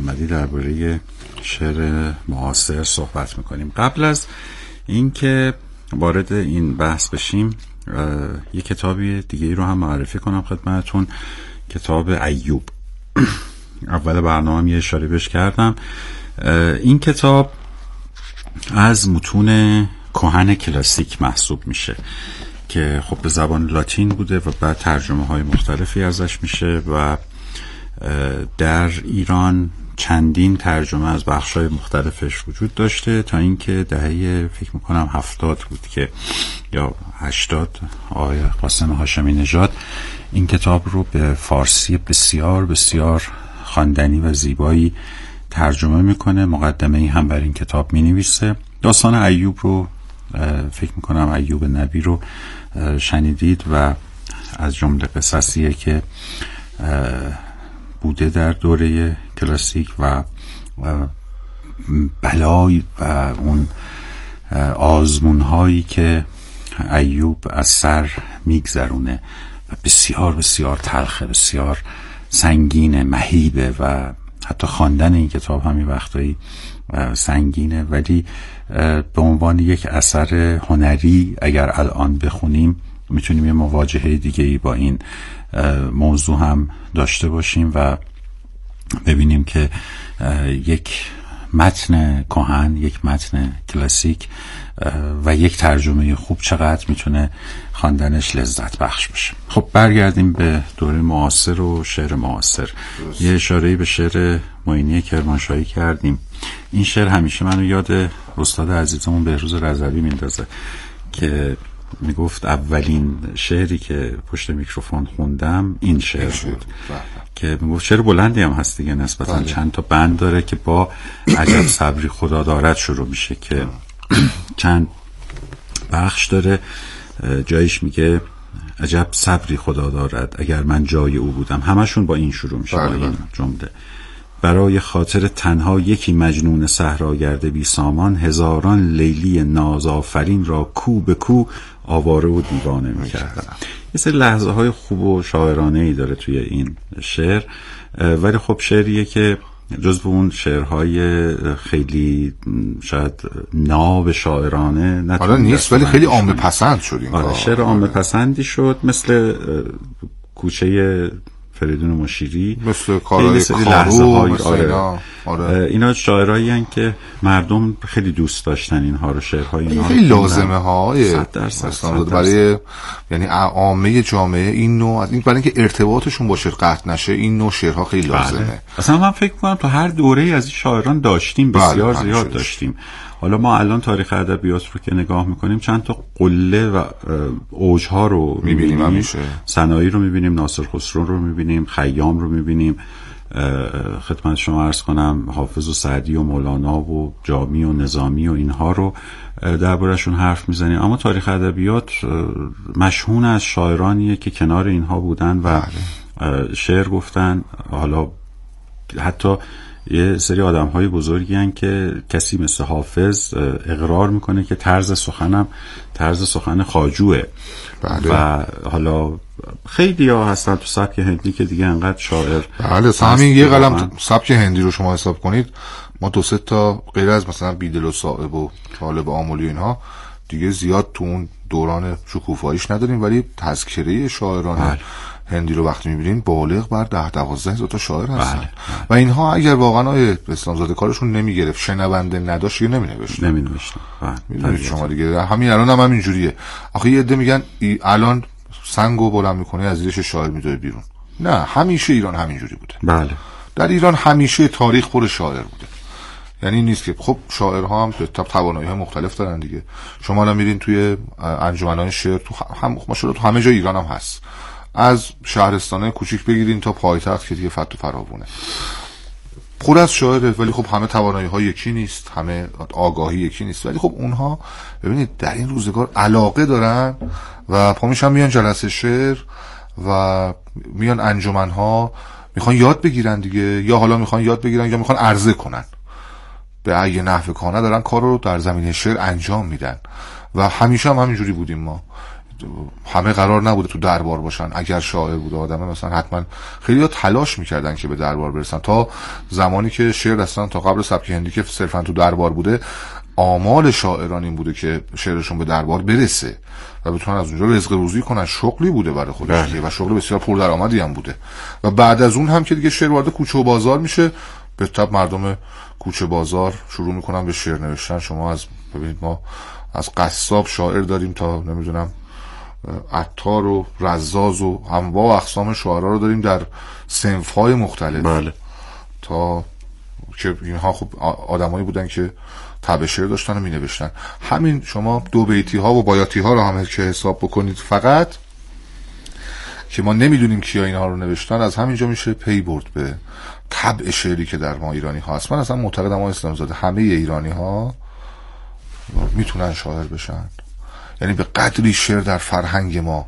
محمدی درباره شعر معاصر صحبت میکنیم. قبل از اینکه وارد این بحث بشیم یه کتابی دیگه رو هم معرفی کنم خدمتتون، کتاب ایوب. اول برنامه یه اشاره بهش کردم. این کتاب از متون کهن کلاسیک محسوب میشه که خب به زبان لاتین بوده و بعد ترجمه های مختلفی ازش میشه و در ایران چندین ترجمه از بخش‌های مختلفش وجود داشته تا اینکه دهه فکر میکنم 70 بود که یا 80 آقای قاسم هاشمی نژاد این کتاب رو به فارسی بسیار بسیار خواندنی و زیبایی ترجمه میکنه. مقدمه ای هم بر این کتاب مینویسه. داستان ایوب رو فکر میکنم ایوب نبی رو شنیدید و از جمله قصصیه که بوده در دوره کلاسیک و بلای و اون آزمون هایی که ایوب از سر میگذرونه و بسیار بسیار تلخه، بسیار سنگینه، مهیبه و حتی خواندن این کتاب همین وقتایی سنگینه، ولی به عنوان یک اثر هنری اگر الان بخونیم میتونیم یه مواجهه دیگه‌ای با این موضوع هم داشته باشیم و ببینیم که یک متن کهن، یک متن کلاسیک و یک ترجمه خوب چقدر میتونه خواندنش لذت بخش بشه. خب برگردیم به دوره معاصر و شعر معاصر. یه اشاره‌ای به شعر معینی کرمانشاهی کردیم. این شعر همیشه منو یاد استاد عزیزمون بهروز رضوی میندازه که میگفت اولین شعری که پشت میکروفون خوندم این شعر بود که میگفت شعر بلندی هم هست دیگه، نسبتا چند تا بند داره که با عجب صبری خدا دارد شروع میشه که چند بخش داره. جایش میگه عجب صبری خدا دارد اگر من جای او بودم. همشون با این شروع میشه، با این جمله. برای خاطر تنها یکی مجنون صحراگرد بی سامان، هزاران لیلی نازآفرین را کو به کو آواره و دیوانه میکردم. یه سری لحظه های خوب و شاعرانه ای داره توی این شعر، ولی خب شعریه که جزو اون شعرهای خیلی شاید ناب شاعرانه حالا نیست ولی خیلی عامه پسند شد این کار. شعر عامه پسندی شد، مثل کوچه فریدون مشیری، مثل کارهای کارو، اینا شاعرایی هستن که مردم خیلی دوست داشتن اینها رو، شعرهای اینا خیلی لازمه های 100% برای یعنی عامه جامعه این نوع، از این برای اینکه ارتباطشون با شعر قطع نشه این نوع شعرها خیلی لازمه. اصلا من فکر کنم تو هر دوره از این شاعران داشتیم، بسیار زیاد داشتیم. حالا ما الان تاریخ ادبیات رو که نگاه میکنیم چند تا قله و اوجها رو میبینیم، سنایی رو میبینیم، ناصر خسرو رو میبینیم، خیام رو میبینیم، خدمت شما عرض کنم حافظ و سعدی و مولانا و جامی و نظامی و اینها رو دربارشون حرف میزنیم. اما تاریخ ادبیات مشهون از شاعرانیه که کنار اینها بودن و شعر گفتن. حالا حتی یه سری آدم‌های بزرگی هستن که کسی مثل حافظ اقرار میکنه که طرز سخن خواجوه. و حالا خیلی ها هستن تو سبک هندی که دیگه انقدر شاعر. همین یه قلم سبک هندی رو شما حساب کنید، ما 2-3 تا غیر از مثلا بیدل و صائب و طالب آملی اینها دیگه زیاد تو اون دوران شکوفاییش نداریم، ولی تذکره شاعران هندی رو وقتی میبینین بالغ بر 10-12 هزار تا شاعر هستن. و اینها اگر واقعا اسلامزاده کارشون نمیگرفت، شنونده نداشت، یه نمینوشت. میدونید شما دیگه همین الان هم اینجوریه. آخه یه عده میگن الان سنگو بلند میکنه از زیرش شاعر میذاره بیرون. نه، همیشه ایران همینجوری بوده. بله، در ایران همیشه تاریخ پر شاعر بوده. یعنی نیست که خب شاعرها هم توانایی‌های مختلف دارن دیگه. شما الان میرین توی انجمن‌های شعر تو ماشاءالله تو همه جای ایران هم هست، از شهرستانه کوچیک بگیرین تا پایتخت که دیگه فت و فراوونه، پر از شاعره. ولی خب همه توانایی‌ها یکی نیست، همه آگاهی یکی نیست. ولی خب اونها ببینید در این روزگار علاقه دارن و پا میشن میان جلسه شعر و میان انجمن‌ها، میخوان یاد بگیرن دیگه، یا حالا میخوان یاد بگیرن یا میخوان عرضه کنن. به ای نحو کانه دارن کار رو در زمینه شعر انجام میدن و همیشه هم همینجوری بودیم ما. همه قرار نبوده تو دربار باشن. اگر شاعر بوده آدمه مثلا حتما خیلی ها تلاش میکردن که به دربار برسن. تا زمانی که شعر اصلا تا قبل سبک هندی که صرفا تو دربار بوده، آمال شاعران این بوده که شعرشون به دربار برسه و بتونن از اونجا رزق روزی کنن. شغلی بوده برای خودش و شغل بسیار پردرآمدی هم بوده. و بعد از اون هم که دیگه شعر وارد کوچه و بازار میشه، به تبع مردم کوچه بازار شروع میکنن به شعر نوشتن. شما از ببینید ما از قصاب شاعر داریم تا نمیدونم عطار و رزاز و انواع و اقسام شعرا رو داریم در صنف‌های مختلف. بله. تا که اینها خب آدمایی بودن که طبع شعر داشتن و می نوشتن. همین شما دو بیتی ها و بایاتی ها رو هم که حساب بکنید فقط که ما نمیدونیم کیا اینها رو نوشتن، از همینجا میشه پی برد به طبع شعری که در ما ایرانی ها هست. من اصلا معتقدم آقای اسلامزاده همه ایرانی ها میتونن شاعر بشن. یعنی به قدری شعر در فرهنگ ما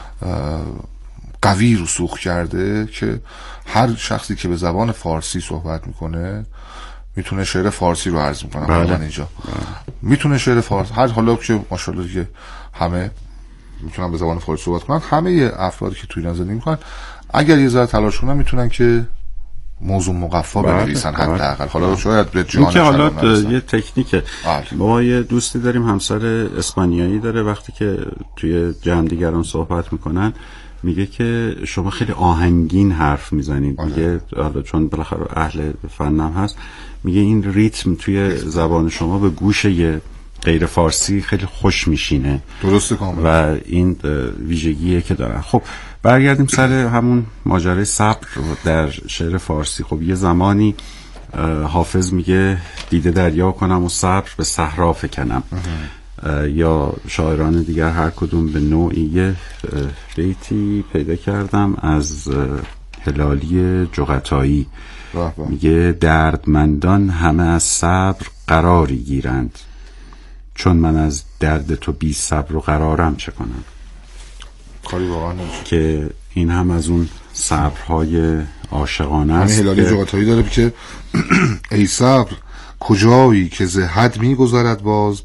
قوی رسوخ کرده که هر شخصی که به زبان فارسی صحبت میکنه میتونه شعر فارسی رو عرض میکنم. من اینجا میتونه شعر فارسی، هر حالا که ماشاءالله که همه میتونن به زبان فارسی صحبت کنن، همه افرادی که توی ایران زندگی میکنن اگر یه ذره تلاش کنن میتونن که موضوع مقفا بنویسن حداقل. حالا شاید به جان که حالا یه تکنیکه. ما یه دوستی داریم همسر اسپانیایی داره، وقتی که توی جمع دیگران صحبت میکنن میگه که شما خیلی آهنگین حرف میزنید. میگه حالا چون بالاخره اهل فنم هست، میگه این ریتم توی زبان شما به گوش یه غیر فارسی خیلی خوش میشینه. درسته کاملا. و این ویژگیه که دارن. خب برگردیم سر همون ماجرای صبر در شعر فارسی. خب یه زمانی حافظ میگه دیده دریا کنم و صبر به صحرا فکنم، یا شاعران دیگر هر کدوم به نوعی. یه بیتی پیدا کردم از هلالی جغتایی، میگه دردمندان همه از صبر قراری گیرند، چون من از درد تو بی صبر و قرارم چه کنم. کاری واقعا نمیشه که این هم از اون صبرهای عاشقانه است. همین هلالی جغتایی داره که ای صبر کجایی که ز حد میگذرد باز،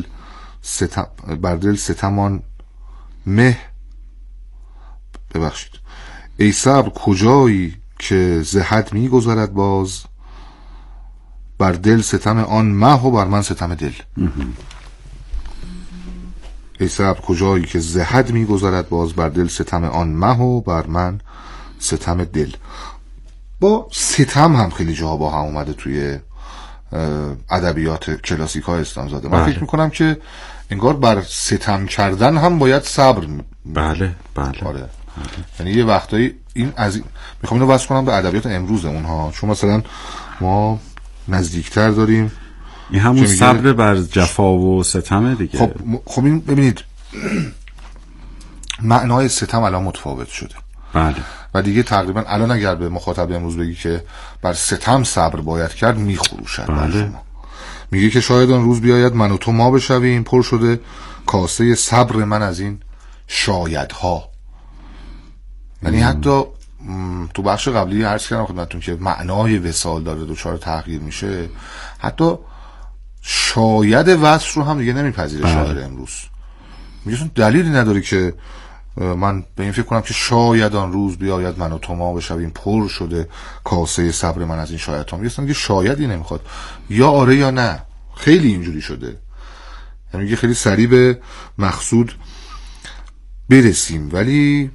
بر دل ستمان مه ببخشید ای صبر کجایی که ز حد میگذرد باز، بر دل ستم آن مه و بر من ستم دل. ای صبر کجایی که ز حد میگذرد باز، بر دل ستم آن مه و بر من ستم دل. با ستم هم خیلی جاها با هم اومده توی ادبیات کلاسیک های اسلامزاده. من فکر میکنم که انگار بر ستم کردن هم باید صبر. بله. آره. یعنی یه وقتایی این از میخوام اینو وصل کنم به ادبیات امروز اونها، چون مثلا ما نزدیکتر داریم این همون صبر بر جفا و ستمه دیگه. خب این ببینید معنای ستم الان متفاوت شده. بله. و دیگه تقریبا الان اگر به مخاطب امروز بگی که بر ستم صبر باید کرد میخروشد. بله. میگه که شاید آن روز بیاید من و تو ما بشویم، پر شده کاسه صبر من از این شایدها. یعنی حتی تو بخش قبلی عرض کردم خدمتتون که معنای وصال داره دوچار تغییر میشه. حتی شاید وصل رو هم دیگه نمیپذیره شاعر امروز. میگه دلیلی نداره که من به این فکر کنم که شاید آن روز بیاید من و تو ما بشویم، پر شده کاسه صبر من از این شایدها. میگه شایدی نمیخواد، یا آره یا نه. خیلی اینجوری شده. یعنی میگه خیلی سریع به مقصود برسیم، ولی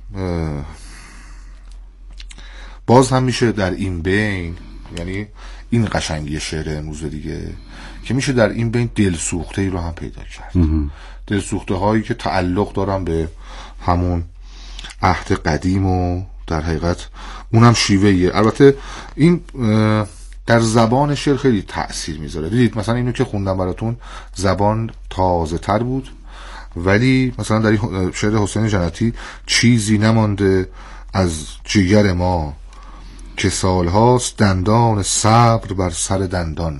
باز هم میشه در این بین، یعنی این قشنگی شعر امروز دیگه، که میشه در این بین دلسوخته ای رو هم پیدا کرد. دلسوخته هایی که تعلق دارن به همون عهد قدیم و در حقیقت اونم شیوهیه. البته این در زبان شعر خیلی تأثیر میذاره. دیدید مثلا اینو که خوندم براتون زبان تازه تر بود، ولی مثلا در این شعر حسین جنتی چیزی نمانده از جگر ما، که سالهاست دندان صبر بر سر دندان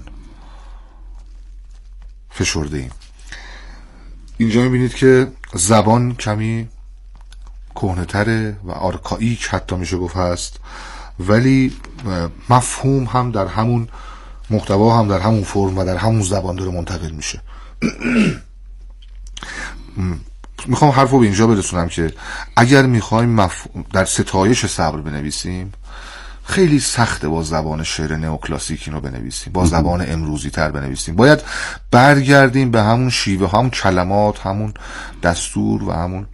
فشرده ایم. اینجا میبینید که زبان کمی کهنه‌تره و آرکائیک حتی میشه گفت هست، ولی مفهوم هم در همون محتوا هم در همون فرم و در همون زبان داره منتقل میشه. میخوام حرفو به اینجا برسونم که اگر میخوایم در ستایش صبر بنویسیم، خیلی سخته با زبان شعر نئوکلاسیک اینو بنویسیم، با زبان امروزی تر بنویسیم. باید برگردیم به همون شیوه، همون کلمات، همون دستور و همون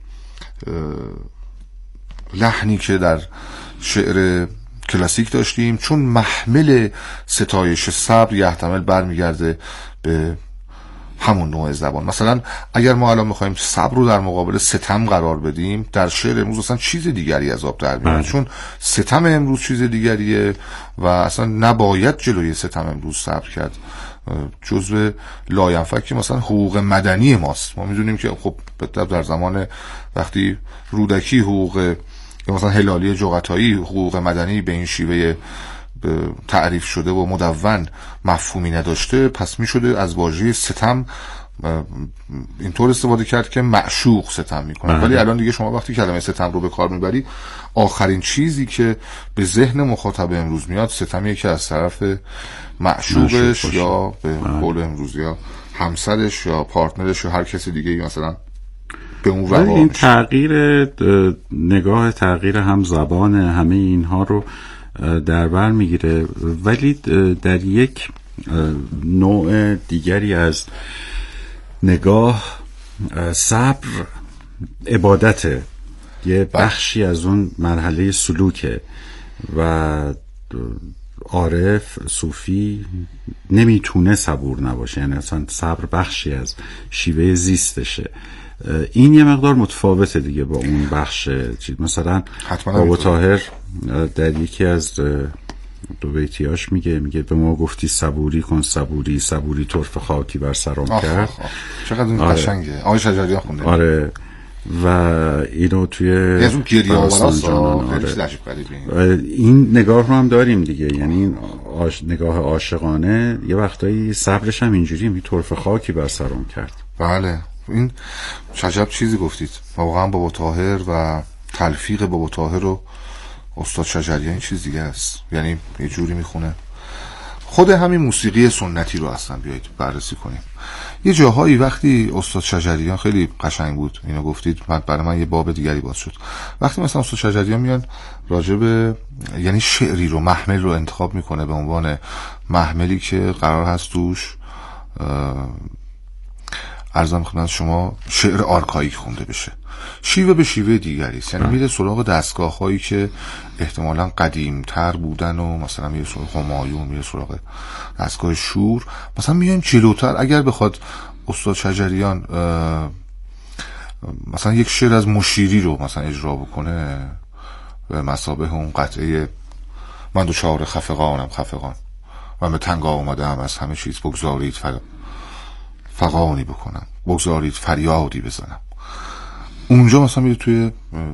لحنی که در شعر کلاسیک داشتیم، چون محمل ستایش صبر یحتمل برمیگرده به همون نوع زبان. مثلا اگر ما الان میخوایم صبر رو در مقابل ستم قرار بدیم، در شعر امروز اصلا چیز دیگری از آب در میاد، چون ستم امروز چیز دیگریه و اصلا نباید جلوی ستم امروز صبر کرد. جزء لاینفک مثلا حقوق مدنی ماست. ما میدونیم که خب در زمان وقتی رودکی حقوق مثلا هلالی جغتایی حقوق مدنی به این شیوه تعریف شده و مدون مفهومی نداشته، پس می شده از واژه ستم اینطور استفاده کرد که معشوق ستم میکنه. ولی الان دیگه شما وقتی کلمه ستم رو به کار میبری، آخرین چیزی که به ذهن مخاطب امروز میاد ستمیه که از طرف معشوقش یا به قول امروز یا همسرش یا پارتنرش یا هر کسی دیگه مثلا به اون روا این تغییر نگاه، تغییر هم زبان، همه اینها رو در بر میگیره. ولی در یک نوع دیگری از نگاه، صبر عبادته، یه بخشی از اون مرحله سلوکه و عارف صوفی نمیتونه صبور نباشه، یعنی اصلا صبر بخشی از شیوه زیستشه. این یه مقدار متفاوته دیگه با اون بخش چیز. مثلا بابا طاهر در یکی از دو بیتیاش میگه به ما گفتی صبوری کن صبوری، صبوری طرف خاکی بر سرم کرد. چقدر این قشنگه. آقای شجریان خونده. آره و اینو توی از اون گریه آوراست. این نگاه رو هم داریم دیگه، یعنی این نگاه عاشقانه یه وقتایی صبرش هم اینجوری می طرف خاکی بر سرم کرد. بله، این عجب چیزی گفتید. واقعا بابا طاهر و تلفیق بابا طاهر رو استاد شجریان این چیز دیگه است، یعنی یه جوری میخونه. خود همین موسیقی سنتی رو اصلا بیایید بررسی کنیم. یه جاهایی وقتی استاد شجریان خیلی قشنگ بود اینو گفتید، برای من یه باب دیگری باز شد. وقتی مثلا استاد شجریان میاد راجب یعنی شعری رو، محمل رو انتخاب میکنه به عنوان محملی که قرار هست توش عرضم خدمت شما شعر آرکاییک خونده بشه، شیوه به شیوه دیگری است. یعنی میره سراغ دستگاه هایی که احتمالاً قدیم تر بودن و مثلا میره سراغ همایون، میره سراغ دستگاه شور. مثلا میایم جلوتر، اگر بخواد استاد شجریان مثلا یک شعر از مشیری رو مثلا اجرا بکنه به مثابه اون قطعه من دو چهار خفقانم خفقان من به تنگ آمدم از همه چیز، بگذارید فغانی بکنم، بگذارید فریادی بزنم. اونجا مثلا میره توی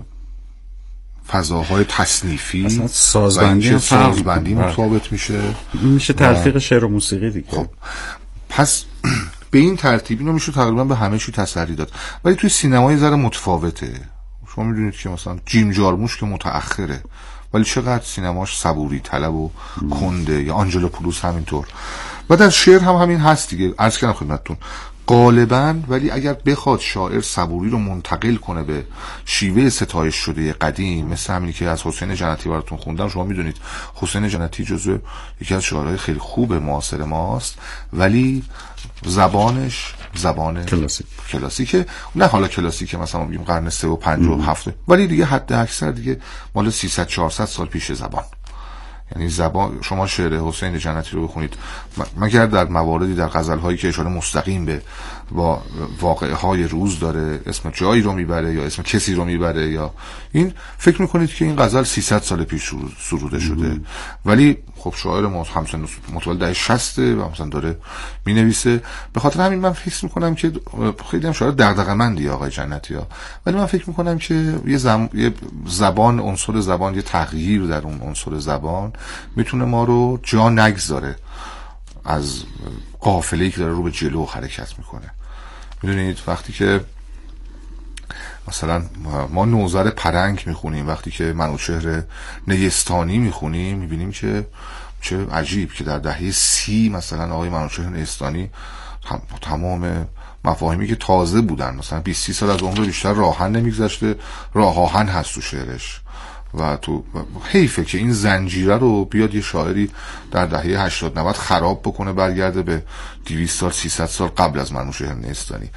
فضاهای تصنیفی، سازبندی متفاوت میشه تلفیق شعر و موسیقی دیگه. خب پس به این ترتیب اینو میشه تقریبا به همه چی تسری داد. ولی توی سینمای ذره متفاوته. شما میدونید که مثلا جیم جارموش که متأخره ولی چقدر سینماش صبوری طلب و کنده، یا آنجلو پولوس همینطور. و در شعر هم همین هست دیگه. عرض کردم خدمتتون غالباً، ولی اگر بخواد شاعر صبوری رو منتقل کنه به شیوه ستایش شده قدیم، مثل همینی که از حسین جنتی براتون خوندم، شما میدونید حسین جنتی جزو یکی از شاعرای خیلی خوب معاصر ماست، ولی زبانش زبان کلاسیکه. نه حالا کلاسیکه مثلا میگیم قرن 3 و 5 و 7، ولی دیگه حد اکثر دیگه مال 300 400 سال پیش زبان. یعنی زبان، شما شعر حسین جنتی رو بخونید مگر در مواردی در غزل‌هایی که اشاره مستقیم به واقعه‌های روز داره، اسم جایی رو میبره یا اسم کسی رو میبره، یا این فکر میکنید که این غزل 300 سال پیش سروده شده. ولی خب شاعر ما همسن متولد دهه 60 و مثلا داره مینویسه. به خاطر همین من فکر میکنم که خیلی هم شاعر دغدغه‌مندی آقای جنتی ها، ولی من فکر میکنم که یه زبان، عنصر زبان، یه تغییر در اون عنصر زبان میتونه ما رو جا نگذاره از قافله‌ای که داره رو به جلو حرکت میکنه. میدونید وقتی که مثلا ما نوذر پرنگ میخونیم، وقتی که منوچهر نیستانی میخونیم، میبینیم که چه عجیب که در دهه 30 مثلا آقای منوچهر نیستانی تمام مفاهیمی که تازه بودن، مثلا 20-30 سال از عمر بیشتر راهن نمیگذشته، راه آهن هست تو شعرش و تو حیفه که این زنجیره رو بیاد یه شاعری در دهه 80-90 خراب بکنه، برگرده به 200 سال 300 سال قبل از منوچهر نیستانی.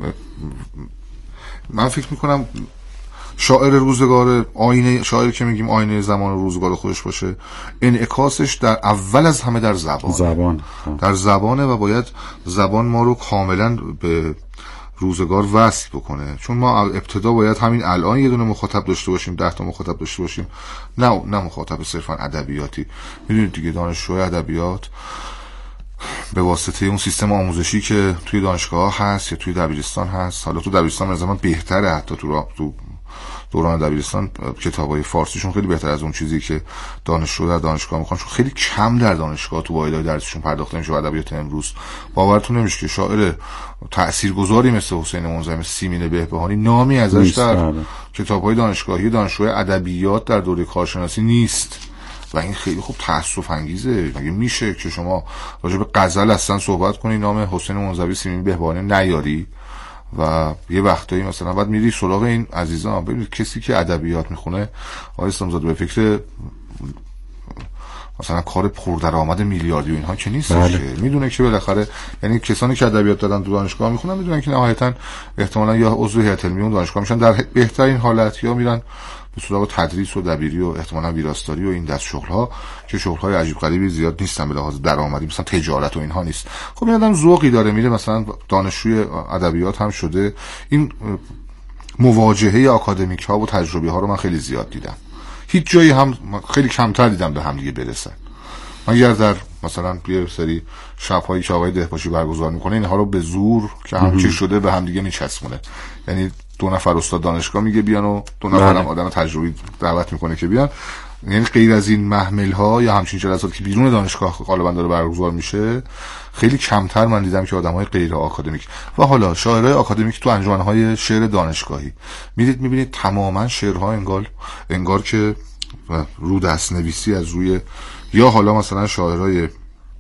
من فکر میکنم شاعر روزگار، آینه شاعری که میگیم آینه زمان روزگار خودش باشه، انعکاسش در اول از همه در زبان در زبانه و باید زبان ما رو کاملا به روزگار وصل بکنه. چون ما ابتدا باید همین الان یه دونه مخاطب داشته باشیم، 10 تا مخاطب داشته باشیم، نه مخاطب صرفا ادبیاتی. میدونید دیگه دانشجوی ادبیات به واسطه اون سیستم آموزشی که توی دانشگاه هست یا توی دبیرستان هست، حالا تو دبیرستان از من بهتره، حتی تو دوران دبیرستان کتابای فارسیشون خیلی بهتر از اون چیزی که دانشجو در دانشگاه میخوان، چون خیلی کم در دانشگاه تو واحدهای درسشون پرداخته میشه. ادبیات امروز باورتون نمیشه که شاعر تاثیرگذاری مثل حسین منظوی، مثل سیمین بهبهانی نامی ازش در کتابهای دانشگاهی دانشجوی ادبیات در دوره کارشناسی نیست و این خیلی خوب تأسف انگیزه. مگه میشه که شما راجع به غزل اصلا صحبت کنی نام حسین منظوی سیمین بهبهانی نیاری و یه وقتایی مثلا بعد میری سراغ این عزیزان؟ ببینید کسی که ادبیات میخونه آقای اسلامزاده به فکر مثلا کار پردرآمد میلیاردی و اینها که نیست. میدونه که بالاخره، یعنی کسانی که ادبیات دادن تو دانشگاه میخونن میدونن که نهایتا احتمالاً یا عضو هیئت علمی اون دانشگاه میشن در بهترین حالت، یا میرن به سراغ تدریس و دبیری و احتمالاً ویراستاری و این دست شغل‌ها که شغل‌های عجیب غریبی زیاد نیستن به لحاظ درآمدی، مثلا تجارت و اینها نیست. خب این آدم ذوقی داره میره مثلا دانشجوی ادبیات هم شده. این مواجهه آکادمیک ها و تجربی ها رو من خیلی زیاد دیدم، هیچ جایی هم خیلی کمتر دیدم به هم دیگه برسن، مگر در مثلا یه سری شب‌هایی که آقای دهباشی برگزار میکنه اینها رو به زور که همچی شده به هم دیگه میچسبونه. یعنی 2 نفر استاد دانشگاه میگه بیان و 2 نفر هم آدم تجربی دعوت میکنه که بیان. یعنی غیر از این محمل ها یا همچین جلسات که بیرون دانشگاه غالبا داره برگزار میشه خیلی کمتر من دیدم که آدمای غیر آکادمیک و حالا شاعرای آکادمیک تو انجمن‌های شعر دانشگاهی میبینید تماما شعرها انگار که رو دست نویسی از روی، یا حالا مثلا شاعرای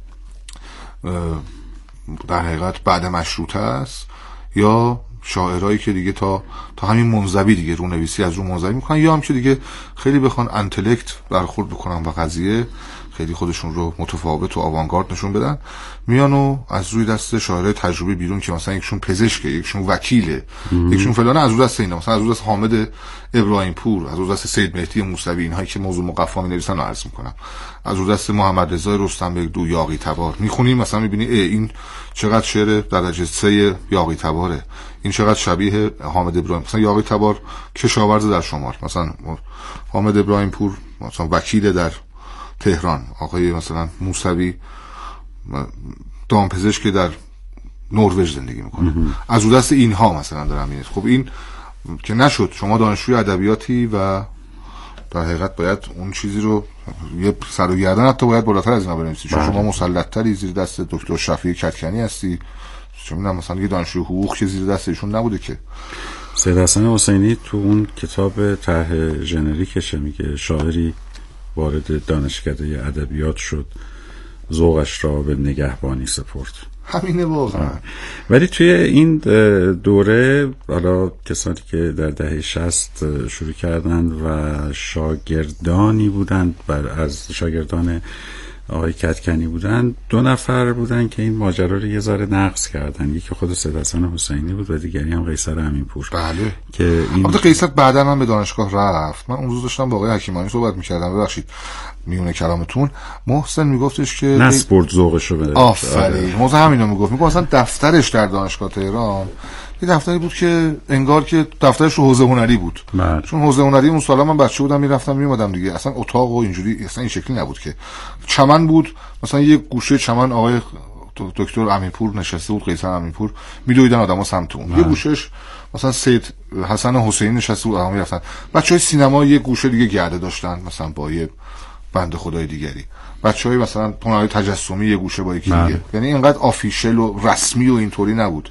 در حقیقت بعد مشروطه است، یا شاعرایی که دیگه تا همین منزوی دیگه رو نویسی از رو منزوی میکنن، یا هم که دیگه خیلی بخوان انتلکت برخورد بکنن و قضیه خیلی خودشون رو متفاوت و آوانگارد نشون بدن، میان و از روی دست شاعرای تجربی بیرون که مثلا یکشون پزشکه، یکشون وکیله، یکشون فلانه، از روی دست اینا، مثلا از روی دست حامد ابراهیم پور، از روی دست سید مهدی موسوی، اینهایی که موضوع مقفا می‌نویسن رو عرض میکنم، از روی دست محمد رضا رستم دو یاغی تبار میخونیم، مثلا میبینی این چقدر شعر درجه 3 یاغی تباره، این چقدر شبیه حامد ابراهیم. مثلا یاغی تبار کشاورز در شمال، مثلا حامد ابراهیم پور مثلا وکیل در تهران، آقای مثلا موسوی دامپزشک در نروژ زندگی میکنه. از اون دست اینها مثلا دارم میاد. خب این که نشد، شما دانشجوی ادبیاتی و در حقیقت باید اون چیزی رو یه سر و گردن حتی باید بالاتر از اینا بنویسی، چون شما مسلط‌تری زیر دست دکتر شفیع کدکنی هستی، چون مثلا یه دانشجوی حقوق که زیر دست ایشون نبوده که. سید حسن حسینی تو اون کتاب طرح ژنریکش میگه شاعری وارد دانشکده ادبیات شد، ذوقش را به نگهبانی سپرد. همینه واقعا. ولی توی این دوره حالا کسانی که در دهه 60 شروع کردن و شاگردانی بودند، از شاگردان آقای کدکنی بودن، 2 نفر بودن که این ماجرا رو یه ذره نقص کردن. یکی خود سید حسن حسینی بود و دیگری هم قیصر امینپور. بله که این قیصر بعدا من به دانشگاه رفت. من اون روز داشتم با آقای حکیمانی صحبت می‌کردم، ببخشید میونه کلامتون، محسن میگفتش که نسپورت ذوقشو بده. آفرین. محسن همینو میگفت مثلا دفترش در دانشگاه تهران یه دفتری بود که انگار که دفترش رو حوزه هنری بود. چون حوزه هنری اون سالا من بچه بودم میرفتم میومدم دیگه، اصلا اتاق و اینجوری اصلا این شکلی نبود که چمن بود، مثلا یه گوشه چمن آقای دکتر امینپور نشسته بود، قیصر امینپور، میدویدن آدما سمت اون، یه گوشهش مثلا سید حسن حسینی نشسته بود، آدما میرفتن، بچهای سینما یه گوشه دیگه گرده داشتن مثلا با یه بنده خدای دیگری، بچهای مثلا هنرهای تجسمی یه گوشه با یکی دیگه، یعنی اینقدر آفیشل و رسمی و اینطوری نبود.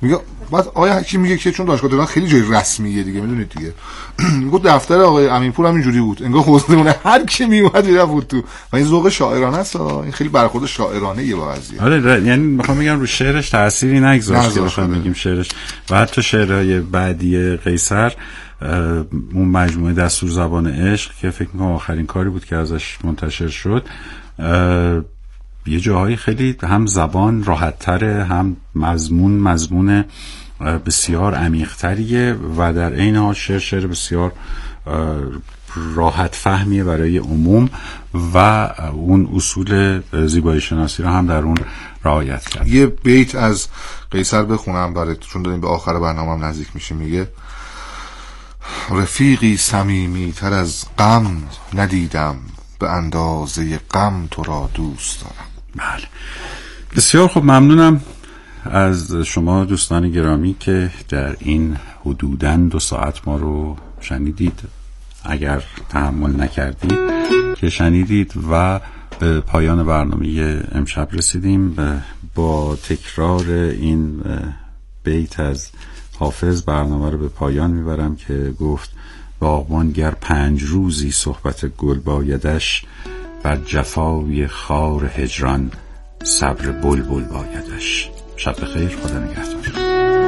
میگه بعد آقای حکیم میگه که چون دانشگاه تهران خیلی جای رسمیه دیگه، میدونید دیگه، میگه دفتر آقای امینپور هم اینجوری بود، انگار حوزه‌مونه هر کی میومد میرفت تو. و این ذوق شاعرانه است، این خیلی برخورد شاعرانه یه با قضیه. آره یعنی میخوام بگم رو شعرش تأثیری نگذاشت که بخوام بگیم شعرش. و حتی شعرهای بعدی قیصر، اون مجموعه دستور زبان عشق که فکر میکنم آخرین کاری بود که ازش منتشر شد، یه جاهایی خیلی هم زبان راحت تره، هم مضمون بسیار عمیق تریه و در عین حال شعر بسیار راحت فهمیه برای عموم و اون اصول زیبایی شناسی رو هم در اون رعایت کرد. یه بیت از قیصر بخونم برای چون داریم به آخر برنامه نزدیک میشیم. میگه رفیقی صمیمی تر از غم ندیدم، به اندازه غم تو را دوست دارم. بله، بسیار خوب، ممنونم از شما دوستان گرامی که در این حدوداً 2 ساعت ما رو شنیدید، اگر تحمل نکردید که شنیدید، و به پایان برنامه امشب رسیدیم. با تکرار این بیت از حافظ برنامه رو به پایان میبرم که گفت: باغبان گر 5 روزی صحبت گل بایدش، بر جفای خار هجران صبر بلبل بایدش. شب بخیر، خدا نگهدار.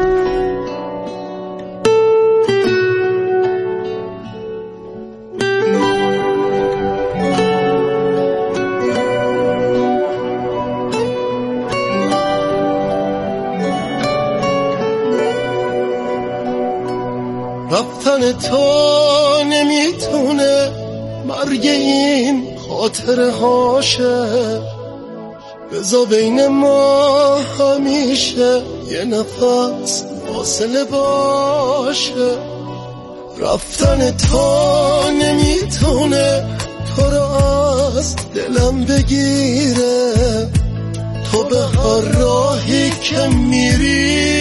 رفتن تو نمیتونه مرگ این خاطره هاشه، بذار بین ما همیشه یه نفس فاصله باشه. رفتن تو نمیتونه تو رو از دلم بگیره، تو به هر راهی که میری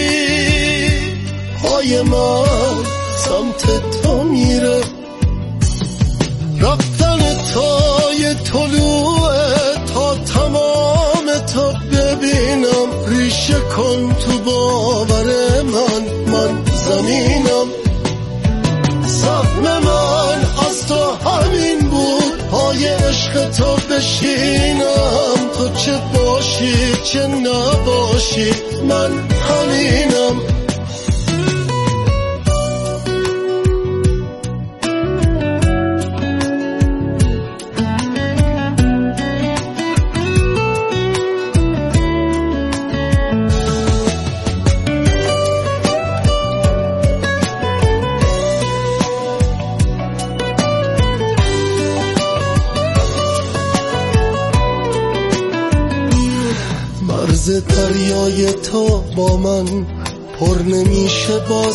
پای من سمت تو میره. رفتن تو یه طلوعه تا تمام تو ببینم، ریشه کن تو باور من زمینم. سهم من از تو همین بود، پای عشق تو بشینم، تو چه باشی چه نباشی من همینم. دریای تو با من پر نمیشه با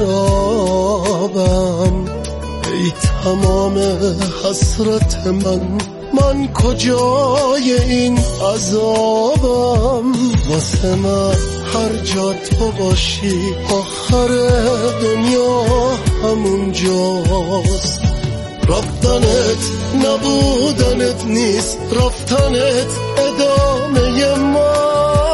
سرابم، ای تمام حسرت من کجای این عذابم. واسه من هر جا تو باشی آخر دنیا همون جاست. رفتنت نبودنت نیست، رفتنت ادامه ما.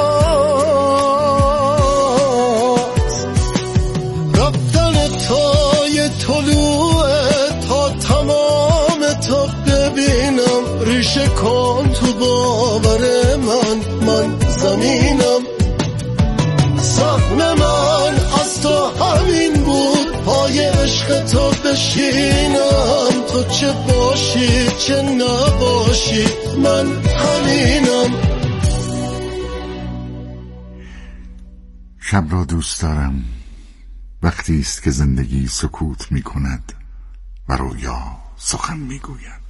ریشه کن تو باور من زمینم. سهم من از تو همین بود، پای عشق تو بشینم، تو چه باشی چه نباشی من همینم. شب را دوست دارم، وقتی است که زندگی سکوت می کند و رویا سخن می گوید.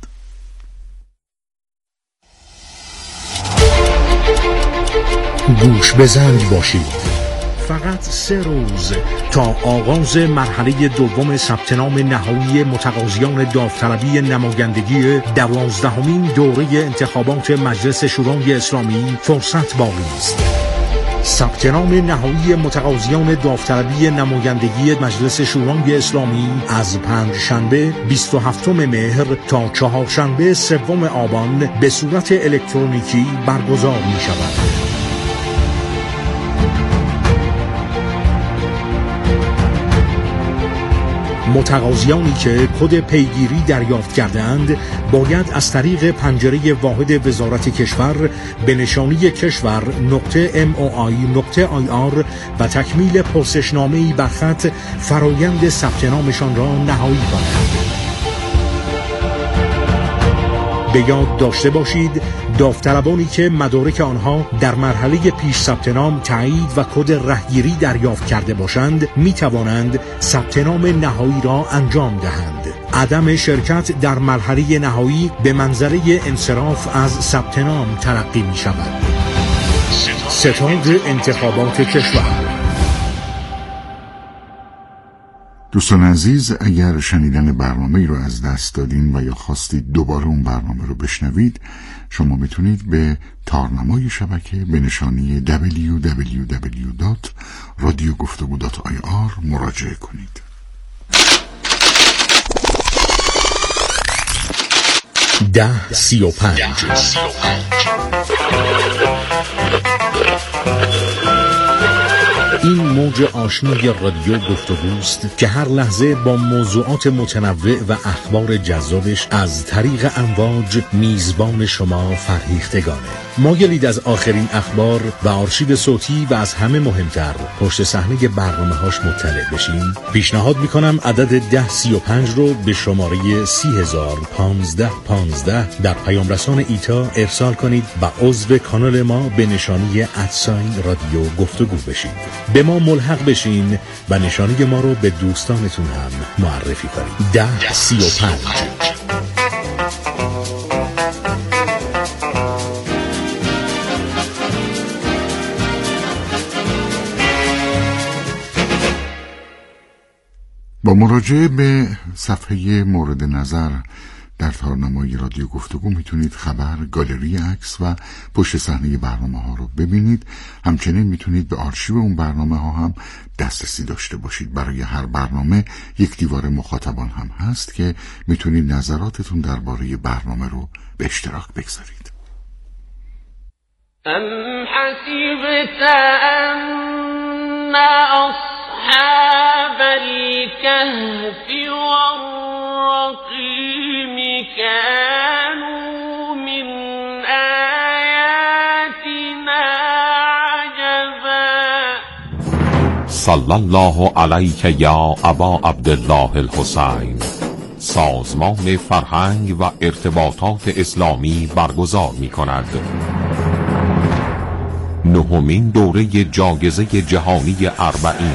گوش به زنگ باشید. فقط 3 روز تا آغاز مرحله دوم ثبت نام نهایی متقاضیان داوطلبی نمایندگی 12مین دوره انتخابات مجلس شورای اسلامی فرصت باقی است. ثبت نام نهایی متقاضیان داوطلبی نمایندگی مجلس شورای اسلامی از پنجشنبه 27 مهر تا چهارشنبه 3 آبان به صورت الکترونیکی برگزار می شود. متقاضیانی که کد پیگیری دریافت کرده‌اند باید از طریق پنجره واحد وزارت کشور به نشانی کشور.moi.ir و تکمیل پرسشنامه‌ای بر خط فرایند ثبت نامشان را نهایی کنند. به یاد داشته باشید داوطلبانی که مدارک آنها در مرحله پیش ثبت نام تایید و کد رهگیری دریافت کرده باشند می توانند ثبت نام نهایی را انجام دهند. عدم شرکت در مرحله نهایی به منزله انصراف از ثبت نام تلقی می شود. ستاد انتخابات کشور. دوستان عزیز، اگر شنیدن برنامه رو از دست دادین و یا خواستید دوباره اون برنامه رو بشنوید، شما میتونید به تارنمای شبکه به نشانی www.radioguftagو.ir مراجعه کنید. 10:35 این موج آشنای رادیو گفتگوست که هر لحظه با موضوعات متنوع و اخبار جذابش از طریق امواج میزبان شما فرهیختگانه. مایلید از آخرین اخبار و آرشیو صوتی و از همه مهمتر پشت صحنه برنامه‌هاش مطلع بشین؟ پیشنهاد میکنم عدد 1035 رو به شماره 30515 در پیام رسان ایتا ارسال کنید و عضو کانال ما به نشانی @رادیو گفتگو بشید. به ما ملحق بشین و نشانی ما رو به دوستانتون هم معرفی کنید. 1035. با مراجعه به صفحه مورد نظر در تارنمای رادیو گفتگو میتونید خبر، گالری عکس و پشت صحنه برنامه ها رو ببینید. همچنین میتونید به آرشیو اون برنامه ها هم دسترسی داشته باشید. برای هر برنامه یک دیوار مخاطبان هم هست که میتونید نظراتتون درباره برنامه رو به اشتراک بگذارید. ام حسبت ان اصحاب الكهف والرقيم كانوا من آياتنا عجبا. صلی الله علیک یا ابا عبدالله الحسین. سازمان فرهنگ و ارتباطات اسلامی برگزار می کند 9مین دوره جایزه جهانی اربعین.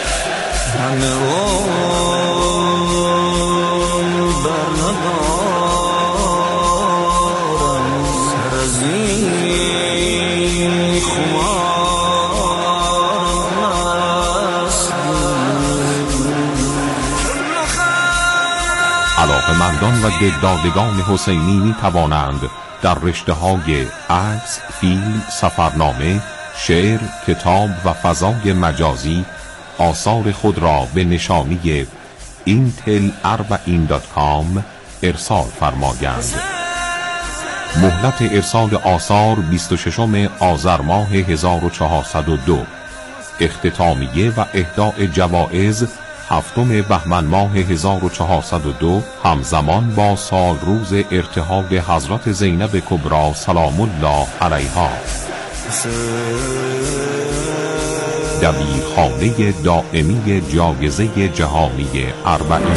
علاقه‌مندان و دلدادگان حسینی می توانند در رشته‌های عکس، فیلم، سفرنامه، شعر، کتاب و فضای مجازی آثار خود را به نشانی intel40.com ارسال فرمایند. مهلت ارسال آثار 26 آذر ماه 1402. اختتامیه و اهداء جوائز 7 بهمن ماه 1402 همزمان با سال روز ارتحال حضرت زینب کبری سلام الله علیها. دبیرخانه دائمی جایزه جهانی اربعین.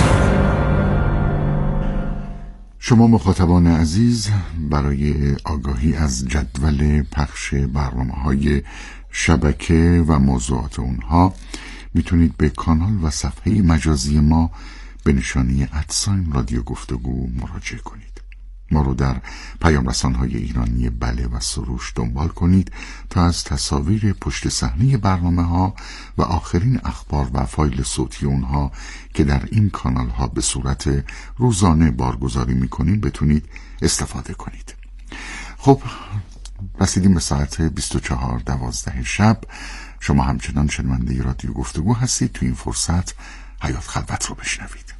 شما مخاطبان عزیز برای آگاهی از جدول پخش برنامه‌های شبکه و موضوعات اونها میتونید به کانال و صفحه مجازی ما به نشانی @رادیو گفتگو مراجعه کنید. ما رو در پیام رسان‌های ایرانی بله و سروش دنبال کنید تا از تصاویر پشت صحنه برنامه‌ها و آخرین اخبار و فایل صوتی اونها که در این کانال‌ها به صورت روزانه بارگذاری می‌کنیم بتونید استفاده کنید. خب رسیدیم به ساعت 24:12 شب. شما همچنان شنونده رادیو گفتگو هستید. تو این فرصت حیات خلوت رو بشنوید.